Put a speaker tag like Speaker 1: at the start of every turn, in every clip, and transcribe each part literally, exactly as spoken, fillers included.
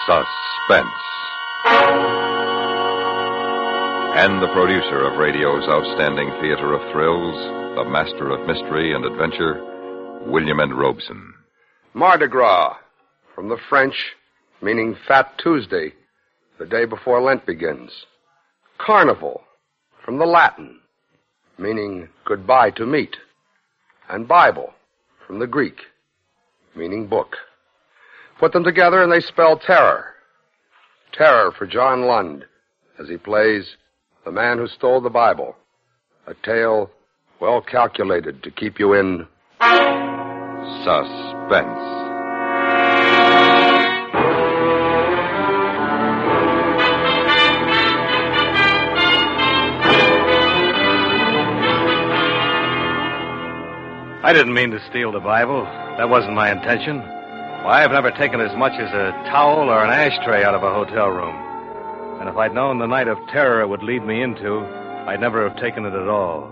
Speaker 1: Suspense. And the producer of radio's outstanding theater of thrills, the master of mystery and adventure, William N. Robeson.
Speaker 2: Mardi Gras, from the French, meaning Fat Tuesday, the day before Lent begins. Carnival, from the Latin, meaning goodbye to meat. And Bible, from the Greek, meaning book. Put them together and they spell terror. Terror for John Lund, as he plays The Man Who Stole the Bible, a tale well calculated to keep you in
Speaker 1: suspense.
Speaker 3: I didn't mean to steal the Bible. That wasn't my intention. Why, I've never taken as much as a towel or an ashtray out of a hotel room. And if I'd known the night of terror it would lead me into, I'd never have taken it at all.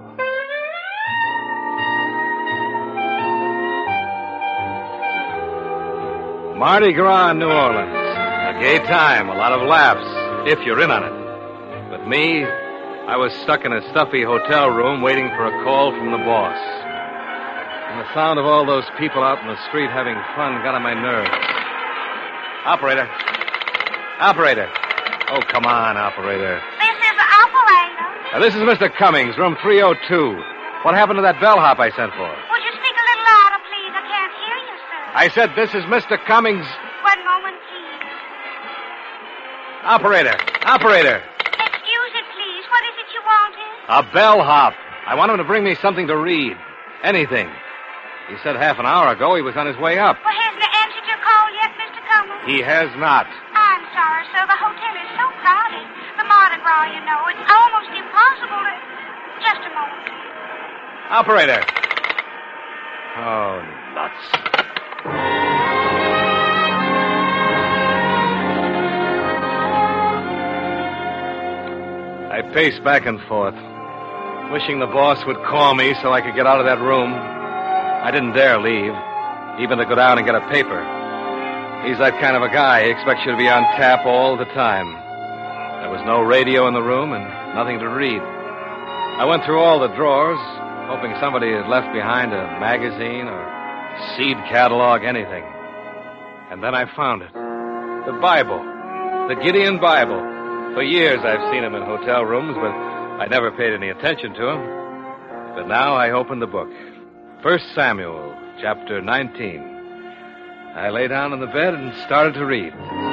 Speaker 3: Mardi Gras in New Orleans. A gay time, a lot of laughs, if you're in on it. But me, I was stuck in a stuffy hotel room waiting for a call from the boss. And the sound of all those people out in the street having fun got on my nerves. Operator. Operator. Oh, come on, operator.
Speaker 4: This is the operator.
Speaker 3: Now, this is Mister Cummings, room three oh two. What happened to that bellhop I sent for?
Speaker 4: Would you speak a little louder, please? I can't hear you, sir.
Speaker 3: I said this is Mister Cummings.
Speaker 4: One moment, please.
Speaker 3: Operator. Operator.
Speaker 4: Excuse it, please. What is it you wanted?
Speaker 3: A bellhop. I want him to bring me something to read. Anything. He said half an hour ago he was on his way up.
Speaker 4: Well, hasn't he answered your call yet, Mister Cummings?
Speaker 3: He has not.
Speaker 4: I'm sorry, sir. The hotel is so crowded. The Mardi Gras, you know. It's almost impossible to... Just a moment, please.
Speaker 3: Operator. Oh, nuts. I paced back and forth, wishing the boss would call me so I could get out of that room. I didn't dare leave, even to go down and get a paper. He's that kind of a guy. He expects you to be on tap all the time. There was no radio in the room and nothing to read. I went through all the drawers, hoping somebody had left behind a magazine or seed catalog, anything. And then I found it. The Bible. The Gideon Bible. For years I've seen him in hotel rooms, but I never paid any attention to him. But now I opened the book. First Samuel, chapter nineteen. I lay down on the bed and started to read.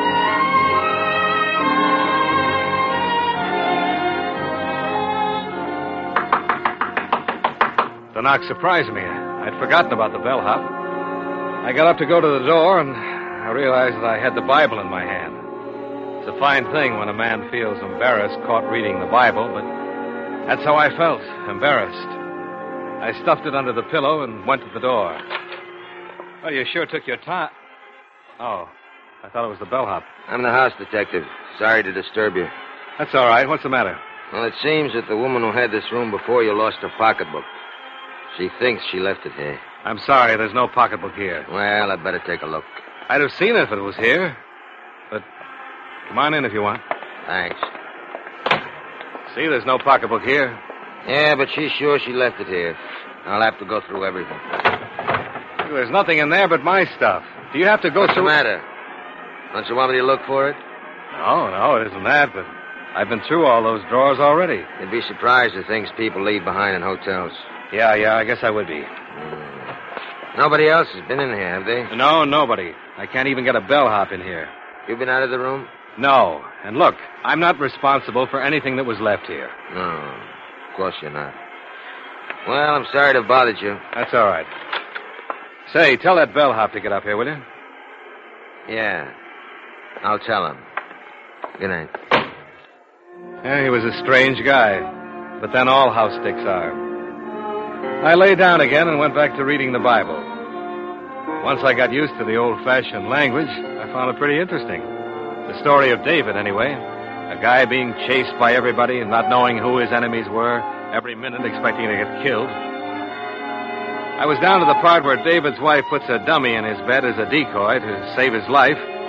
Speaker 3: The knock surprised me. I'd forgotten about the bellhop. I got up to go to the door, and I realized that I had the Bible in my hand. It's a fine thing when a man feels embarrassed caught reading the Bible, but that's how I felt, embarrassed. I stuffed it under the pillow and went to the door. Well, you sure took your time. Oh, I thought it was the bellhop.
Speaker 5: I'm the house detective. Sorry to disturb you.
Speaker 3: That's all right. What's the matter?
Speaker 5: Well, it seems that the woman who had this room before you lost her pocketbook. She thinks she left it here.
Speaker 3: I'm sorry, there's no pocketbook here.
Speaker 5: Well, I'd better take a look.
Speaker 3: I'd have seen it if it was here. But come on in if you want.
Speaker 5: Thanks.
Speaker 3: See, there's no pocketbook here.
Speaker 5: Yeah, but she's sure she left it here. I'll have to go through everything.
Speaker 3: There's nothing in there but my stuff. Do you have to go
Speaker 5: What's
Speaker 3: through...
Speaker 5: What's the matter? Don't you want me to look for it?
Speaker 3: No, no, it isn't that, but I've been through all those drawers already.
Speaker 5: You'd be surprised at things people leave behind in hotels.
Speaker 3: Yeah, yeah, I guess I would be.
Speaker 5: Mm. Nobody else has been in here, have they?
Speaker 3: No, nobody. I can't even get a bellhop in here.
Speaker 5: You been out of the room?
Speaker 3: No. And look, I'm not responsible for anything that was left here.
Speaker 5: No, of course you're not. Well, I'm sorry to have bothered you.
Speaker 3: That's all right. Say, tell that bellhop to get up here, will you?
Speaker 5: Yeah. I'll tell him. Good night.
Speaker 3: Yeah, he was a strange guy. But then all house sticks are. I lay down again and went back to reading the Bible. Once I got used to the old-fashioned language, I found it pretty interesting. The story of David, anyway. A guy being chased by everybody and not knowing who his enemies were, every minute expecting to get killed. I was down to the part where David's wife puts a dummy in his bed as a decoy to save his life.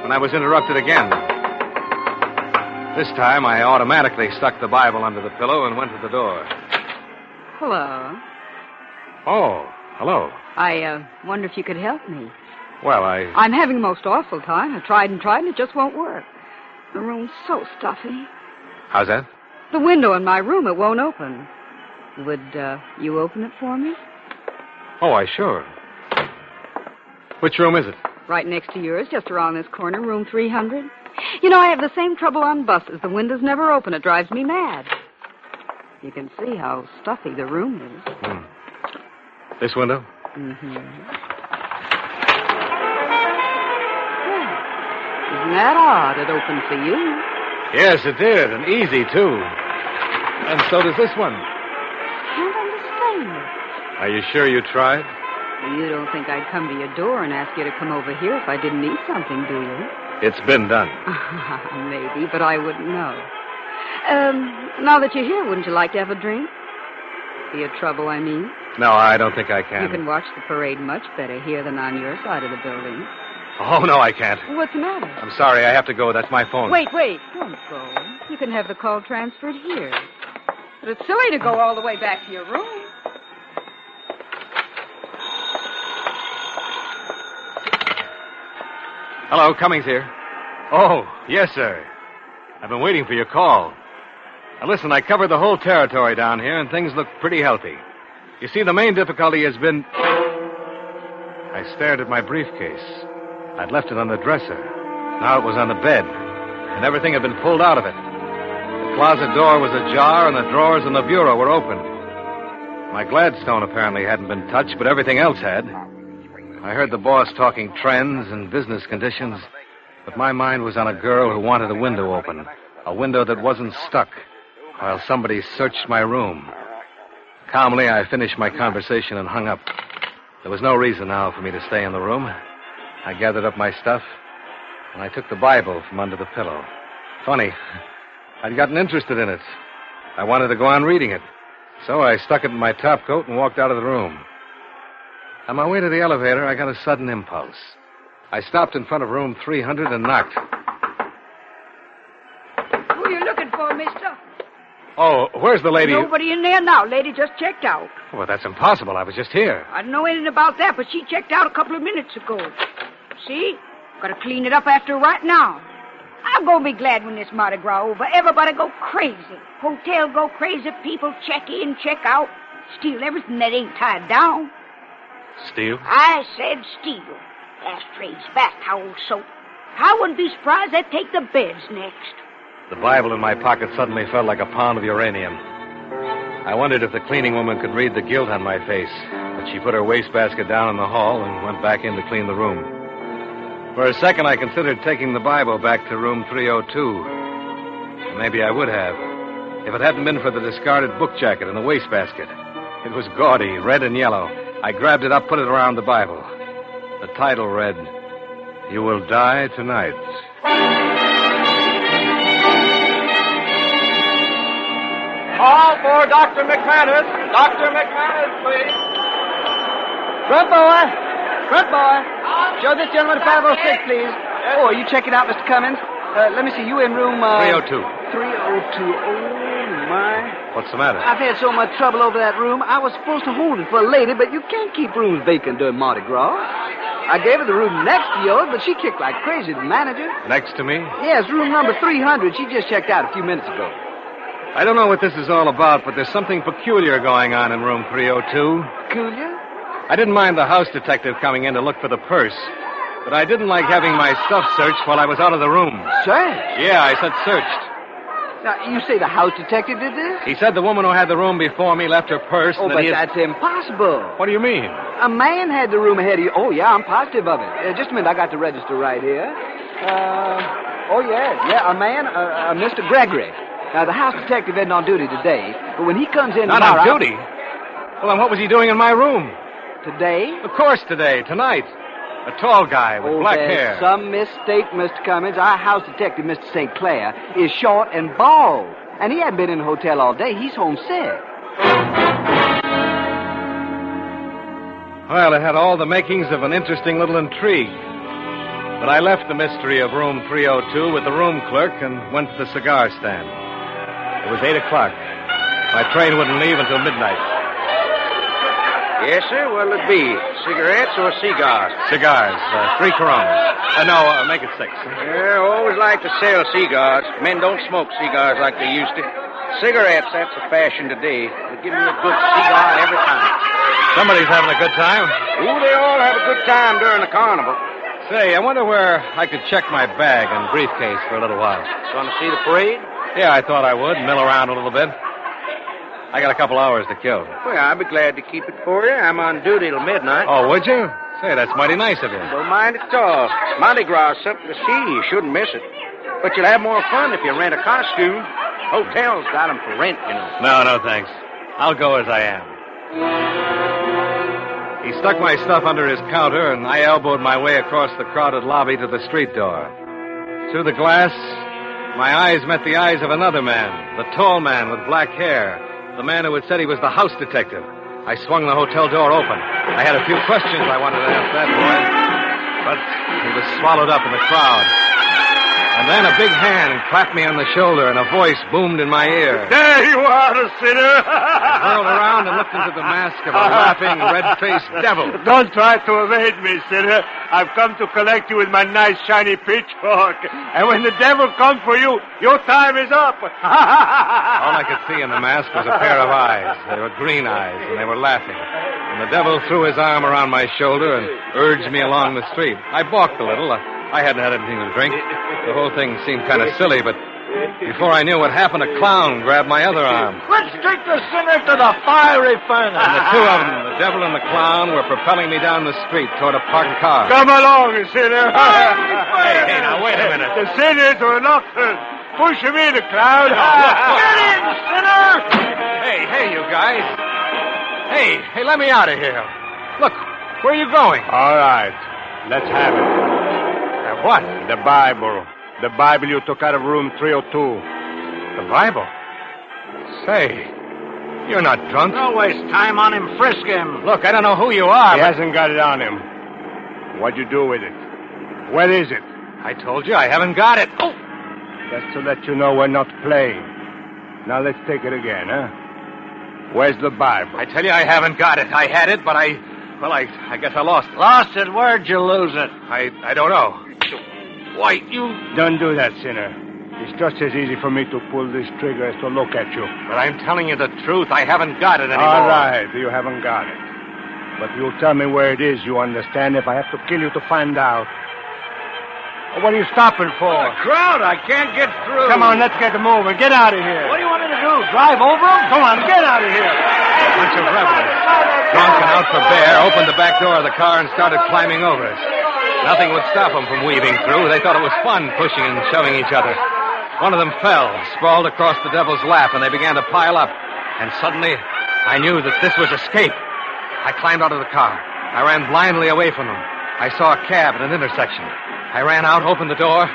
Speaker 3: when I was interrupted again. This time, I automatically stuck the Bible under the pillow and went to the door.
Speaker 6: Hello.
Speaker 3: Oh, hello.
Speaker 6: I uh, wonder if you could help me.
Speaker 3: Well, I...
Speaker 6: I'm having a most awful time. I tried and tried, and it just won't work. The room's so stuffy.
Speaker 3: How's that?
Speaker 6: The window in my room, it won't open. Would uh, you open it for me?
Speaker 3: Oh, I sure. Which room is it?
Speaker 6: Right next to yours, just around this corner, room three hundred. You know, I have the same trouble on buses. The windows never open. It drives me mad. You can see how stuffy the room is.
Speaker 3: Hmm. This window?
Speaker 6: Mm-hmm. Yeah. Isn't that odd? It opened for you.
Speaker 3: Yes, it did, and easy, too. And so does this one.
Speaker 6: Can't understand it.
Speaker 3: Are you sure you tried?
Speaker 6: You don't think I'd come to your door and ask you to come over here if I didn't need something, do you?
Speaker 3: It's been done.
Speaker 6: Maybe, but I wouldn't know. Um, now that you're here, wouldn't you like to have a drink? Be a trouble, I mean.
Speaker 3: No, I don't think I can.
Speaker 6: You can watch the parade much better here than on your side of the building.
Speaker 3: Oh, no, I can't.
Speaker 6: What's the matter?
Speaker 3: I'm sorry, I have to go. That's my phone.
Speaker 6: Wait, wait. Don't go. You can have the call transferred here. But it's silly to go all the way back to your room.
Speaker 3: Hello, Cummings here. Oh, yes, sir. I've been waiting for your call. Now, listen, I covered the whole territory down here, and things look pretty healthy. You see, the main difficulty has been... I stared at my briefcase. I'd left it on the dresser. Now it was on the bed, and everything had been pulled out of it. The closet door was ajar, and the drawers in the bureau were open. My Gladstone apparently hadn't been touched, but everything else had. I heard the boss talking trends and business conditions, but my mind was on a girl who wanted a window open, a window that wasn't stuck, while somebody searched my room. Calmly, I finished my conversation and hung up. There was no reason now for me to stay in the room. I gathered up my stuff, and I took the Bible from under the pillow. Funny, I'd gotten interested in it. I wanted to go on reading it, so I stuck it in my topcoat and walked out of the room. On my way to the elevator, I got a sudden impulse. I stopped in front of room three hundred and knocked.
Speaker 7: Who are you looking for, mister?
Speaker 3: Oh, where's the lady?
Speaker 7: Nobody in there now. Lady just checked out.
Speaker 3: Well, that's impossible. I was just here.
Speaker 7: I don't know anything about that, but she checked out a couple of minutes ago. See? Gotta clean it up after her right now. I'm gonna be glad when this Mardi Gras over. Everybody go crazy. Hotel go crazy. People check in, check out. Steal everything that ain't tied down.
Speaker 3: Steal?
Speaker 7: I said steal. Ashtrays, bath towels, soap. I wouldn't be surprised they'd take the beds next.
Speaker 3: The Bible in my pocket suddenly felt like a pound of uranium. I wondered if the cleaning woman could read the guilt on my face, but she put her wastebasket down in the hall and went back in to clean the room. For a second, I considered taking the Bible back to room three oh two. Maybe I would have, if it hadn't been for the discarded book jacket in the wastebasket. It was gaudy, red and yellow. I grabbed it up, put it around the Bible. The title read, You Will Die Tonight.
Speaker 8: Call for Doctor McManus. Doctor McManus, please.
Speaker 9: Front boy. Front boy. Show this gentleman five oh six, please. Oh, you check it out, Mister Cummins. Uh, let me see. You in room... Uh,
Speaker 3: three oh two.
Speaker 9: three oh two. Oh, my.
Speaker 3: What's the matter?
Speaker 9: I've had so much trouble over that room. I was supposed to hold it for a lady, but you can't keep rooms vacant during Mardi Gras. I gave her the room next to yours, but she kicked like crazy, the manager.
Speaker 3: Next to me?
Speaker 9: Yes, room number three hundred. She just checked out a few minutes ago.
Speaker 3: I don't know what this is all about, but there's something peculiar going on in room three oh two.
Speaker 9: Peculiar?
Speaker 3: I didn't mind the house detective coming in to look for the purse, but I didn't like having my stuff searched while I was out of the room.
Speaker 9: Searched?
Speaker 3: Yeah, I said searched.
Speaker 9: Now, you say the house detective did this?
Speaker 3: He said the woman who had the room before me left her purse.
Speaker 9: Oh,
Speaker 3: and
Speaker 9: but
Speaker 3: that he had...
Speaker 9: that's impossible.
Speaker 3: What do you mean?
Speaker 9: A man had the room ahead of you. Oh, yeah, I'm positive of it. Uh, just a minute, I got the register right here. Uh, oh, yeah, yeah, a man, uh, uh, Mister Gregory. Now, the house detective isn't on duty today, but when he comes in
Speaker 3: Not
Speaker 9: tomorrow...
Speaker 3: on duty? Well, then what was he doing in my room?
Speaker 9: Today?
Speaker 3: Of course today, tonight. A tall guy with
Speaker 9: oh,
Speaker 3: black
Speaker 9: there's
Speaker 3: hair.
Speaker 9: some mistake, Mister Cummins. Our house detective, Mister Saint Clair, is short and bald. And he hadn't been in the hotel all day. He's homesick. Well,
Speaker 3: it had all the makings of an interesting little intrigue. But I left the mystery of room three oh two with the room clerk and went to the cigar stand. It was eight o'clock. My train wouldn't leave until midnight.
Speaker 5: Yes, sir. What'll it be? Cigarettes or cigars?
Speaker 3: Cigars. Uh, three Coronas. Uh, no, uh, make it six.
Speaker 5: Yeah, always like to sell cigars. Men don't smoke cigars like they used to. Cigarettes, that's the fashion today. They give me a good cigar every time.
Speaker 3: Somebody's having a good time.
Speaker 5: Ooh, they all have a good time during the carnival.
Speaker 3: Say, I wonder where I could check my bag and briefcase for a little while.
Speaker 5: Want to see the parade?
Speaker 3: Yeah, I thought I would. Mill around a little bit. I got a couple hours to kill.
Speaker 5: Well, I'd be glad to keep it for you. I'm on duty till midnight.
Speaker 3: Oh, would you? Say, that's mighty nice of you.
Speaker 5: Don't mind at all. Mardi Gras is something to see. You shouldn't miss it. But you'll have more fun if you rent a costume. Hotels got them for rent, you know.
Speaker 3: No, no, thanks. I'll go as I am. He stuck my stuff under his counter, and I elbowed my way across the crowded lobby to the street door. Through the glass, my eyes met the eyes of another man, the tall man with black hair, the man who had said he was the house detective. I swung the hotel door open. I had a few questions I wanted to ask that boy, but he was swallowed up in the crowd. And then a big hand clapped me on the shoulder, and a voice boomed in my ear.
Speaker 10: There you are, sinner!
Speaker 3: I whirled around and looked into the mask of a laughing, red-faced devil.
Speaker 10: Don't try to evade me, sinner. I've come to collect you with my nice, shiny pitchfork. And when the devil comes for you, your time is up.
Speaker 3: All I could see in the mask was a pair of eyes. They were green eyes, and they were laughing. And the devil threw his arm around my shoulder and urged me along the street. I balked a little. I hadn't had anything to drink. The whole thing seemed kind of silly, but before I knew what happened, a clown grabbed my other arm.
Speaker 10: Let's take the sinner to the fiery furnace.
Speaker 3: And the two of them, the devil and the clown, were propelling me down the street toward a parked car.
Speaker 10: Come along, sinner.
Speaker 3: Hey, hey, now, wait a minute.
Speaker 10: The sinners are locked. Push him in, clown. Get in, sinner.
Speaker 3: Hey, hey, you guys. Hey, hey, let me out of here. Look, where are you going?
Speaker 10: All right. Let's have it.
Speaker 3: Uh, what?
Speaker 10: The Bible. The Bible you took out of room three oh two.
Speaker 3: The Bible? Say, you're not drunk.
Speaker 10: Don't waste time on him. Frisk him.
Speaker 3: Look, I don't know who you are.
Speaker 10: He
Speaker 3: but...
Speaker 10: hasn't got it on him. What'd you do with it? Where is it?
Speaker 3: I told you I haven't got it. Oh!
Speaker 10: Just to let you know we're not playing. Now let's take it again, huh? Where's the Bible?
Speaker 3: I tell you I haven't got it. I had it, but I... Well, I, I guess I lost it.
Speaker 10: Lost it? Where'd you lose it?
Speaker 3: I, I don't know. Why, you...
Speaker 10: Don't do that, sinner. It's just as easy for me to pull this trigger as to look at you.
Speaker 3: But I'm telling you the truth. I haven't got it anymore.
Speaker 10: All right, you haven't got it. But you'll tell me where it is, you understand, if I have to kill you to find out. What are you stopping for?
Speaker 3: Oh, the crowd. I can't get through.
Speaker 10: Come on, let's get moving. Get out of here.
Speaker 3: What do you want me to do? Drive over them?
Speaker 10: Come on, get out of here.
Speaker 3: A bunch of rebels, drunk and out for bear, opened the back door of the car and started climbing over us. Nothing would stop them from weaving through. They thought it was fun pushing and shoving each other. One of them fell, sprawled across the devil's lap, and they began to pile up. And suddenly, I knew that this was escape. I climbed out of the car. I ran blindly away from them. I saw a cab at an intersection. I ran out, opened the door,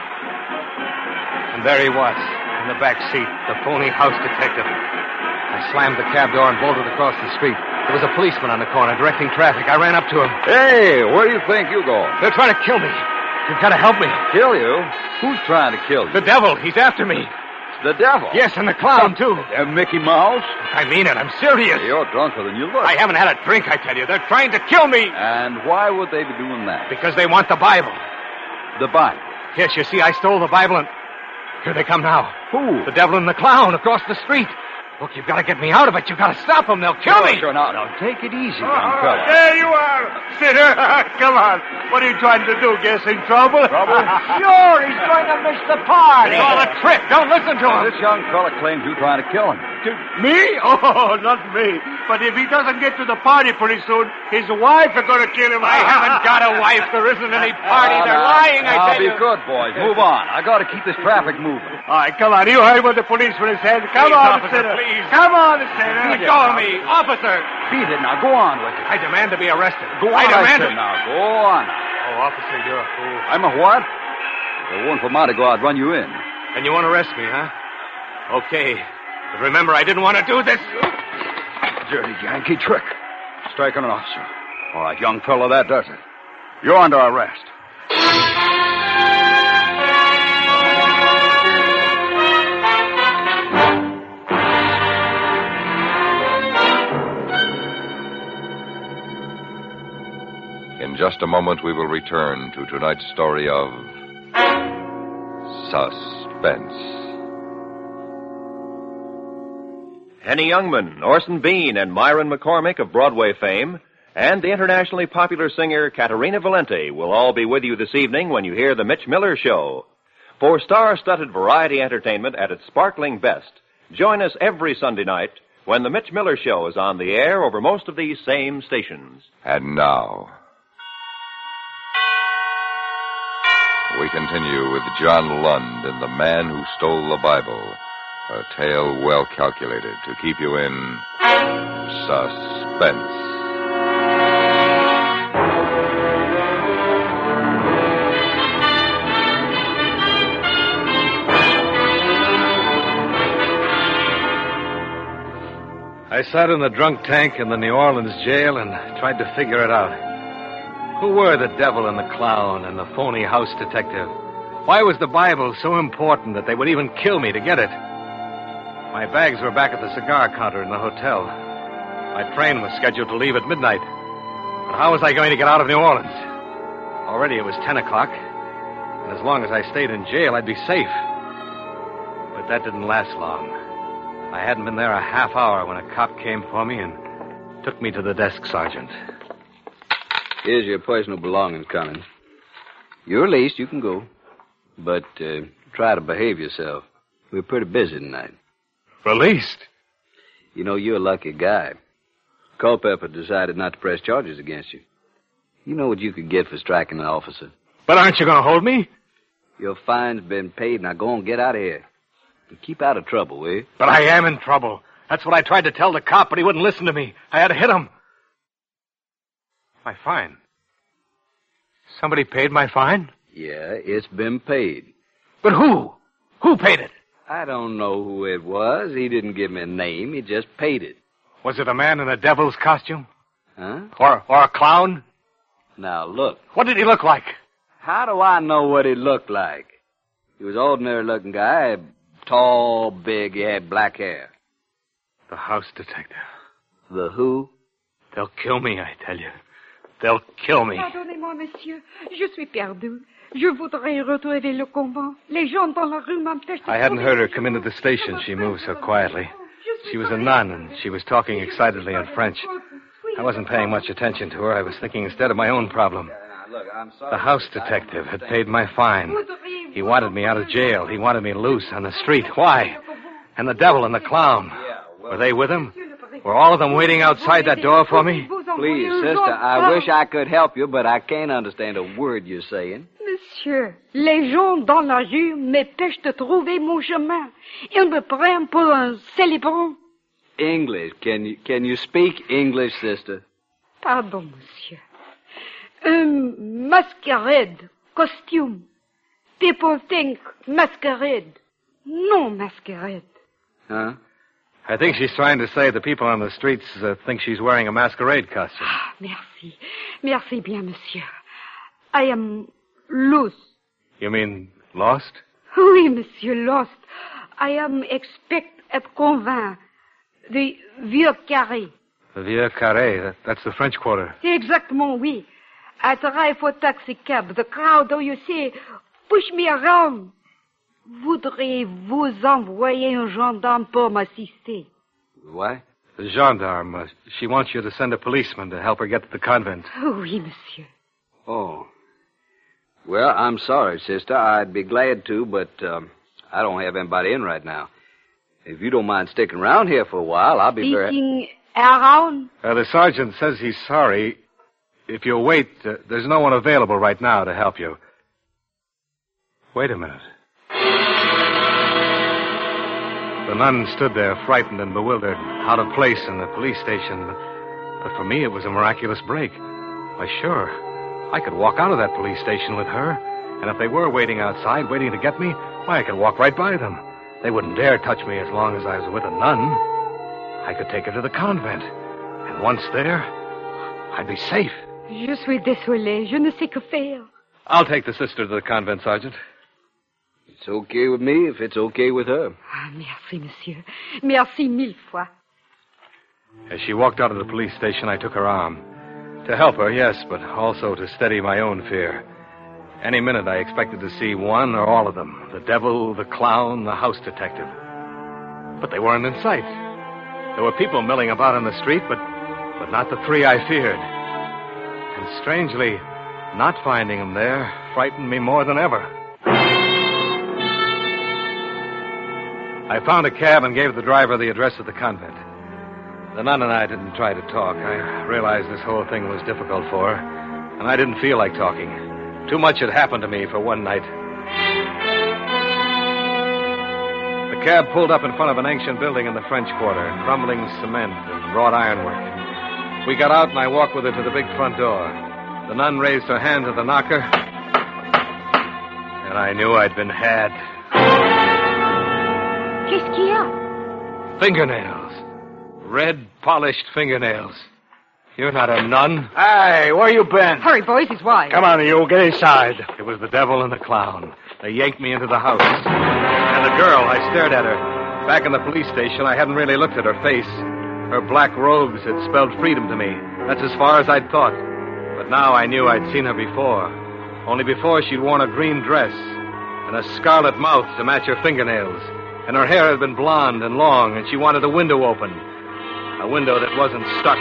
Speaker 3: and there he was, in the back seat, the phony house detective. I slammed the cab door and bolted across the street. There was a policeman on the corner directing traffic. I ran up to him.
Speaker 1: Hey, where do you think you're going?
Speaker 3: They're trying to kill me. You've got to help me.
Speaker 1: Kill you? Who's trying to kill you?
Speaker 3: The devil. He's after me.
Speaker 1: The devil?
Speaker 3: Yes, and the clown, too.
Speaker 1: Uh, Mickey Mouse?
Speaker 3: I mean it. I'm serious.
Speaker 1: You're drunker than you look.
Speaker 3: I haven't had a drink, I tell you. They're trying to kill me.
Speaker 1: And why would they be doing that?
Speaker 3: Because they want the Bible.
Speaker 1: The Bible?
Speaker 3: Yes, you see, I stole the Bible, and here they come now.
Speaker 1: Who?
Speaker 3: The devil and the clown across the street. Look, you've got to get me out of it. You've got to stop them. They'll kill
Speaker 1: sure,
Speaker 3: me.
Speaker 1: Sure, now, now, take it easy, young fella.
Speaker 10: There you are, sinner. Come on. What are you trying to do? Guess in trouble?
Speaker 1: Trouble?
Speaker 10: Sure, he's going to miss the party.
Speaker 3: It's all a trick. Don't listen to him.
Speaker 1: This young fella claims you're trying to kill him.
Speaker 10: To me? Oh, not me. But if he doesn't get to the party pretty soon, his wife is going to kill him.
Speaker 3: I haven't got a wife. There isn't any party.
Speaker 1: Now,
Speaker 3: They're
Speaker 1: now,
Speaker 3: lying, I
Speaker 1: now,
Speaker 3: tell
Speaker 1: be
Speaker 3: you.
Speaker 1: good, boys. Move on. I got to keep this traffic moving.
Speaker 10: All right, come on. You heard what the policeman said. Come
Speaker 3: Please,
Speaker 10: on,
Speaker 3: officer,
Speaker 10: sinner.
Speaker 3: please.
Speaker 10: Come on, sinner.
Speaker 3: Let go of me. Officer.
Speaker 1: Beat it now. Go on with it.
Speaker 3: I demand to be arrested.
Speaker 1: Go
Speaker 3: I
Speaker 1: on,
Speaker 3: demand
Speaker 1: I
Speaker 3: it.
Speaker 1: said now. Go on.
Speaker 3: Oh, officer, you're a fool.
Speaker 1: I'm a what? If it weren't for Mardi Gras, I'd run you in.
Speaker 3: And you want to arrest me, huh? Okay. But remember, I didn't want to do this.
Speaker 1: Dirty Yankee trick. Striking an officer. All right, young fellow, that does it. You're under arrest. In just a moment, we will return to tonight's story of suspense.
Speaker 11: Henny Youngman, Orson Bean, and Myron McCormick of Broadway fame, and the internationally popular singer Caterina Valente will all be with you this evening when you hear The Mitch Miller Show. For star-studded variety entertainment at its sparkling best, join us every Sunday night when The Mitch Miller Show is on the air over most of these same stations.
Speaker 1: And now, we continue with John Lund in The Man Who Stole the Bible, a tale well calculated to keep you in suspense.
Speaker 3: I sat in the drunk tank in the New Orleans jail and tried to figure it out. Who were the devil and the clown and the phony house detective? Why was the Bible so important that they would even kill me to get it? My bags were back at the cigar counter in the hotel. My train was scheduled to leave at midnight. But how was I going to get out of New Orleans? Already it was ten o'clock, and as long as I stayed in jail, I'd be safe. But that didn't last long. I hadn't been there a half hour when a cop came for me and took me to the desk sergeant.
Speaker 9: Here's your personal belongings, Cummings. You're released. You can go. But uh, try to behave yourself. We're pretty busy tonight.
Speaker 3: Released?
Speaker 9: You know, you're a lucky guy. Culpepper decided not to press charges against you. You know what you could get for striking an officer.
Speaker 3: But aren't you going to hold me?
Speaker 9: Your fine's been paid. Now go and get out of here. And keep out of trouble, will you?
Speaker 3: But I am in trouble. That's what I tried to tell the cop, but he wouldn't listen to me. I had to hit him. My fine. Somebody paid my fine?
Speaker 9: Yeah, it's been paid.
Speaker 3: But who? Who paid it?
Speaker 9: I don't know who it was. He didn't give me a name. He just paid it.
Speaker 3: Was it a man in a devil's costume?
Speaker 9: Huh?
Speaker 3: Or or a clown?
Speaker 9: Now, look.
Speaker 3: What did he look like?
Speaker 9: How do I know what he looked like? He was an ordinary-looking guy, tall, big, he had black hair.
Speaker 3: The house detective.
Speaker 9: The who?
Speaker 3: They'll kill me, I tell you. They'll kill me.
Speaker 12: Pardonnez-moi, monsieur. Je suis perdu. Je voudrais retrouver le convent. Les gens dans la rue m'empêchent de...
Speaker 3: I hadn't heard her come into the station. She moved so quietly. She was a nun, and she was talking excitedly in French. I wasn't paying much attention to her. I was thinking instead of my own problem. The house detective had paid my fine. He wanted me out of jail. He wanted me loose on the street. Why? And the devil and the clown. Were they with him? Were all of them waiting outside that door for me?
Speaker 9: Please, sister, I wish I could help you, but I can't understand a word you're saying.
Speaker 12: Monsieur, les gens dans la rue m'empêchent de trouver mon chemin. Ils me prennent pour un célébrant.
Speaker 9: English. Can you, can you speak English, sister?
Speaker 12: Pardon, monsieur. Un masquerade, costume. People think masquerade. No masquerade.
Speaker 9: Huh?
Speaker 3: I think she's trying to say the people on the streets uh, think she's wearing a masquerade costume.
Speaker 12: Ah, merci. Merci bien, monsieur. I am loose.
Speaker 3: You mean lost?
Speaker 12: Oui, monsieur, lost. I am expect at convent. The Vieux Carré.
Speaker 3: The Vieux Carré, that, that's the French Quarter.
Speaker 12: Exactement, oui. I try for taxi cab. The crowd, though you say, push me around. Voudriez-vous envoyer un gendarme pour m'assister?
Speaker 9: What?
Speaker 3: The gendarme. Uh, she wants you to send a policeman to help her get to the convent.
Speaker 12: Oui, monsieur.
Speaker 9: Oh. Well, I'm sorry, sister. I'd be glad to, but um, I don't have anybody in right now. If you don't mind sticking around here for a while, I'll be
Speaker 12: Sticking
Speaker 9: very...
Speaker 12: Sticking around?
Speaker 3: Uh, the sergeant says he's sorry. If you'll wait, uh, there's no one available right now to help you. Wait a minute. The nun stood there, frightened and bewildered, out of place in the police station. But for me, it was a miraculous break. Why, sure, I could walk out of that police station with her. And if they were waiting outside, waiting to get me, why, I could walk right by them. They wouldn't dare touch me as long as I was with a nun. I could take her to the convent. And once there, I'd be safe.
Speaker 12: Je suis désolé. Je ne sais que faire.
Speaker 3: I'll take the sister to the convent, Sergeant.
Speaker 9: It's okay with me if it's okay with her.
Speaker 12: Ah, merci, monsieur. Merci mille fois.
Speaker 3: As she walked out of the police station, I took her arm. To help her, yes, but also to steady my own fear. Any minute I expected to see one or all of them. The devil, the clown, the house detective. But they weren't in sight. There were people milling about on the street, but, but not the three I feared. And strangely, not finding them there frightened me more than ever. I found a cab and gave the driver the address of the convent. The nun and I didn't try to talk. I realized this whole thing was difficult for her, and I didn't feel like talking. Too much had happened to me for one night. The cab pulled up in front of an ancient building in the French Quarter, crumbling cement and wrought ironwork. We got out and I walked with her to the big front door. The nun raised her hand to the knocker, and I knew I'd been had.
Speaker 12: Qu'est-ce qu'il y a?
Speaker 3: Fingernails. Red, polished fingernails. You're not a nun.
Speaker 10: Hey, where you been?
Speaker 6: Hurry, boys, he's wise.
Speaker 10: Come on, you. Get inside.
Speaker 3: It was the devil and the clown. They yanked me into the house. And the girl, I stared at her. Back in the police station, I hadn't really looked at her face. Her black robes had spelled freedom to me. That's as far as I'd thought. But now I knew I'd seen her before. Only before she'd worn a green dress and a scarlet mouth to match her fingernails. And her hair had been blonde and long, and she wanted a window open. A window that wasn't stuck.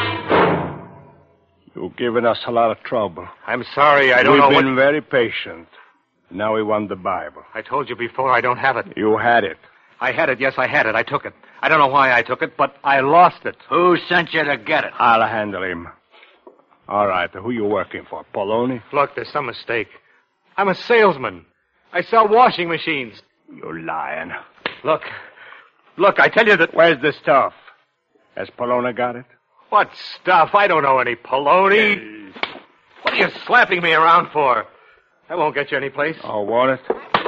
Speaker 10: You've given us a lot of trouble.
Speaker 3: I'm sorry, I don't
Speaker 10: We've
Speaker 3: know
Speaker 10: We've been
Speaker 3: what...
Speaker 10: very patient. Now we want the Bible.
Speaker 3: I told you before I don't have it.
Speaker 10: You had it.
Speaker 3: I had it, yes, I had it. I took it. I don't know why I took it, but I lost it.
Speaker 5: Who sent you to get it?
Speaker 10: I'll handle him. All right, who you working for, Poloni?
Speaker 3: Look, there's some mistake. I'm a salesman. I sell washing machines.
Speaker 10: You're lying.
Speaker 3: Look. Look, I tell you that...
Speaker 10: Where's the stuff? Has Poloni got it?
Speaker 3: What stuff? I don't know any Poloni. What are you slapping me around for? I won't get you any place.
Speaker 10: Oh, want it?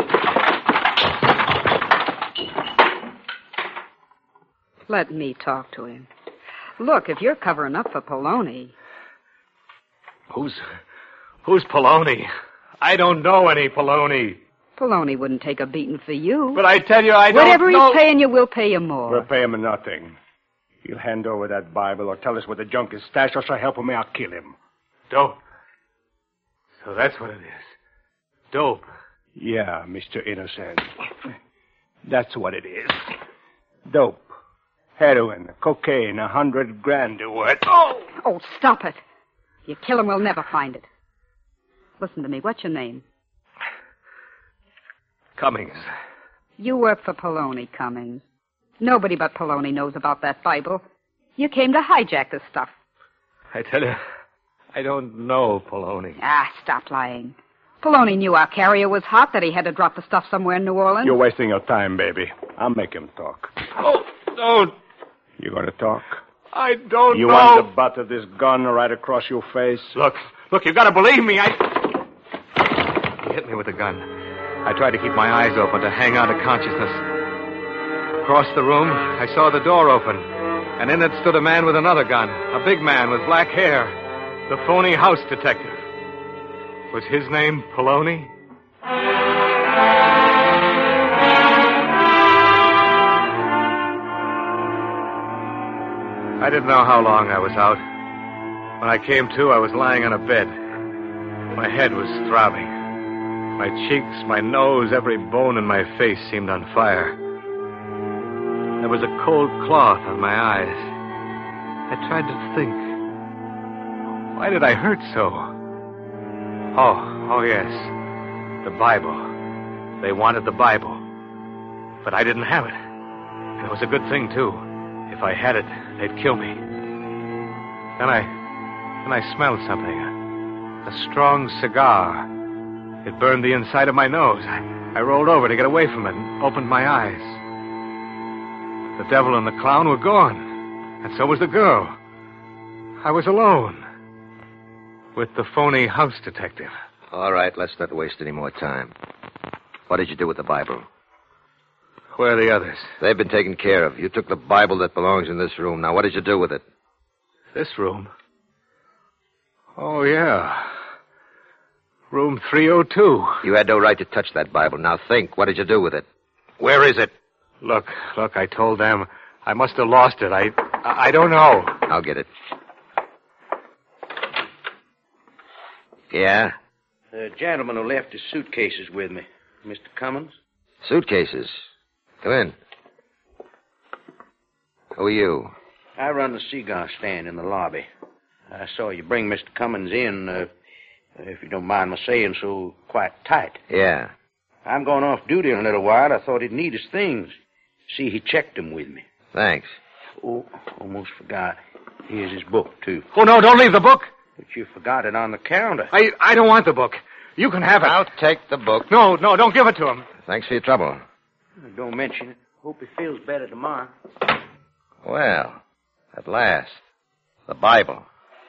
Speaker 6: Let me talk to him. Look, if you're covering up for Poloni...
Speaker 3: Who's... Who's Poloni? I don't know any Poloni.
Speaker 6: Poloni wouldn't take a beating for you.
Speaker 3: But I tell you, I don't
Speaker 6: Whatever
Speaker 3: know...
Speaker 6: he's paying you, we'll pay you more.
Speaker 10: We'll pay him nothing. He'll hand over that Bible or tell us where the junk is stashed, or so help me, I'll kill him.
Speaker 3: Dope. So that's what it is. Dope.
Speaker 10: Yeah, Mister Innocent. That's what it is. Dope. Heroin, cocaine, a hundred grand worth.
Speaker 6: Oh! Oh, stop it. If you kill him, we'll never find it. Listen to me. What's your name?
Speaker 3: Cummings.
Speaker 6: You work for Poloni, Cummings. Nobody but Poloni knows about that Bible. You came to hijack this stuff.
Speaker 3: I tell you, I don't know Poloni.
Speaker 6: Ah, stop lying. Poloni knew our carrier was hot, that he had to drop the stuff somewhere in New Orleans.
Speaker 10: You're wasting your time, baby. I'll make him talk.
Speaker 3: Oh, don't.
Speaker 10: You gonna talk?
Speaker 3: I don't
Speaker 10: you
Speaker 3: know.
Speaker 10: You want the butt of this gun right across your face?
Speaker 3: Look, look, you gotta believe me. I... He hit me with the gun. I tried to keep my eyes open, to hang on to consciousness. Across the room, I saw the door open, and in it stood a man with another gun, a big man with black hair, the phony house detective. Was his name Poloni? I didn't know how long I was out. When I came to, I was lying on a bed. My head was throbbing. My cheeks, my nose, every bone in my face seemed on fire. There was a cold cloth on my eyes. I tried to think. Why did I hurt so? Oh, oh yes. The Bible. They wanted the Bible. But I didn't have it. And it was a good thing, too. If I had it, they'd kill me. Then I... Then I smelled something. A, a strong cigar. It burned the inside of my nose. I, I rolled over to get away from it and opened my eyes. The devil and the clown were gone. And so was the girl. I was alone. With the phony house detective.
Speaker 5: All right, let's not waste any more time. What did you do with the Bible?
Speaker 3: Where are the others?
Speaker 5: They've been taken care of. You took the Bible that belongs in this room. Now, what did you do with it?
Speaker 3: This room? Oh, yeah. Room three oh two.
Speaker 5: You had no right to touch that Bible. Now think, what did you do with it? Where is it?
Speaker 3: Look, look, I told them I must have lost it. I, I don't know.
Speaker 5: I'll get it.
Speaker 13: Yeah?
Speaker 5: The gentleman who left his suitcases with me. Mister Cummins?
Speaker 13: Suitcases. Come in. Who are you?
Speaker 5: I run the cigar stand in the lobby. I saw you bring Mister Cummins in, uh, if you don't mind my saying so, quite tight.
Speaker 13: Yeah.
Speaker 5: I'm going off duty in a little while. I thought he'd need his things. See, he checked them with me.
Speaker 13: Thanks.
Speaker 5: Oh, almost forgot. Here's his book, too.
Speaker 3: Oh, no, don't leave the book.
Speaker 5: But you forgot it on the counter.
Speaker 3: I, I don't want the book. You can have it.
Speaker 13: I'll take the book.
Speaker 3: No, no, don't give it to him.
Speaker 13: Thanks for your trouble.
Speaker 5: Don't mention it. Hope he feels better tomorrow.
Speaker 13: Well, at last, the Bible.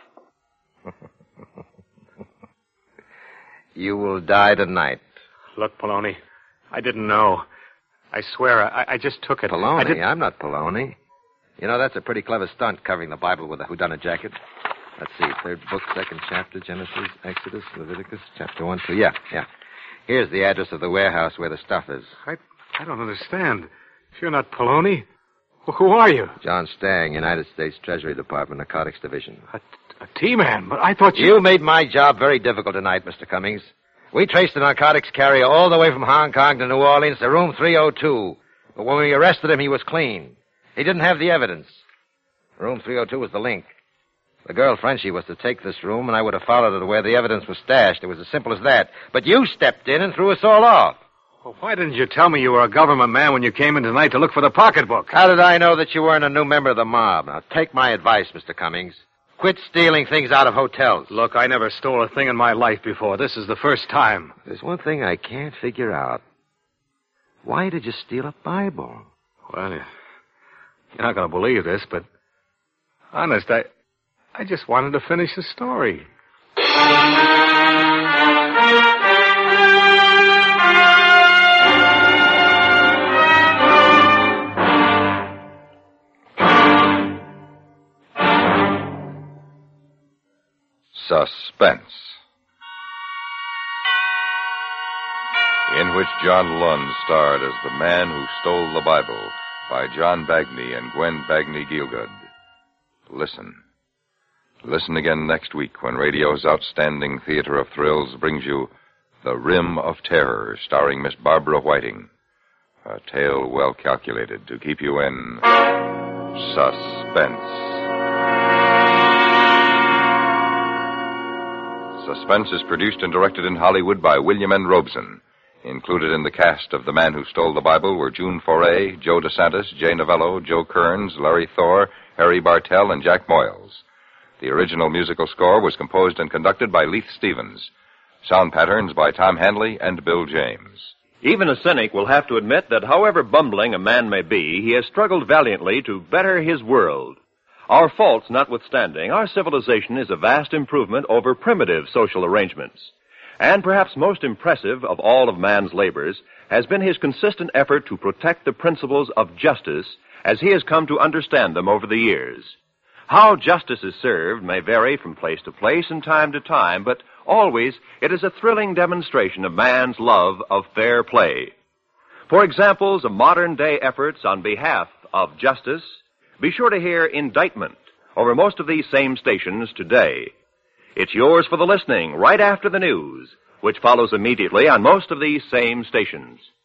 Speaker 13: You will die tonight.
Speaker 3: Look, Poloni, I didn't know. I swear, I, I just took it.
Speaker 13: Poloni?
Speaker 3: I didn't...
Speaker 13: I'm not Poloni. You know, that's a pretty clever stunt, covering the Bible with a whodunit jacket. Let's see, third book, second chapter, Genesis, Exodus, Leviticus, chapter one, two. Yeah, yeah. Here's the address of the warehouse where the stuff is.
Speaker 3: I, I don't understand. If you're not Poloni, well, who are you?
Speaker 13: John Stang, United States Treasury Department, Narcotics Division.
Speaker 3: A, a T-man, but I thought you...
Speaker 13: You made my job very difficult tonight, Mister Cummings. We traced the narcotics carrier all the way from Hong Kong to New Orleans to room three oh two. But when we arrested him, he was clean. He didn't have the evidence. Room three oh two was the link. The girl Frenchie was to take this room, and I would have followed her to where the evidence was stashed. It was as simple as that. But you stepped in and threw us all off.
Speaker 3: Well, why didn't you tell me you were a government man when you came in tonight to look for the pocketbook?
Speaker 13: How did I know that you weren't a new member of the mob? Now, take my advice, Mister Cummings. Quit stealing things out of hotels.
Speaker 3: Look, I never stole a thing in my life before. This is the first time.
Speaker 13: There's one thing I can't figure out. Why did you steal a Bible?
Speaker 3: Well, you're not going to believe this, but honest, I, I just wanted to finish the story.
Speaker 1: Suspense. In which John Lund starred as The Man Who Stole the Bible by John Bagney and Gwen Bagney Gielgud. Listen. Listen again next week when radio's outstanding theater of thrills brings you The Rim of Terror, starring Miss Barbara Whiting. A tale well calculated to keep you in suspense. Suspense is produced and directed in Hollywood by William N. Robeson. Included in the cast of The Man Who Stole the Bible were June Foray, Joe DeSantis, Jay Novello, Joe Kearns, Larry Thor, Harry Bartell, and Jack Moyles. The original musical score was composed and conducted by Leith Stevens. Sound patterns by Tom Hanley and Bill James.
Speaker 11: Even a cynic will have to admit that however bumbling a man may be, he has struggled valiantly to better his world. Our faults notwithstanding, our civilization is a vast improvement over primitive social arrangements. And perhaps most impressive of all of man's labors has been his consistent effort to protect the principles of justice as he has come to understand them over the years. How justice is served may vary from place to place and time to time, but always it is a thrilling demonstration of man's love of fair play. For examples of modern-day efforts on behalf of justice, be sure to hear Indictment over most of these same stations today. It's yours for the listening right after the news, which follows immediately on most of these same stations.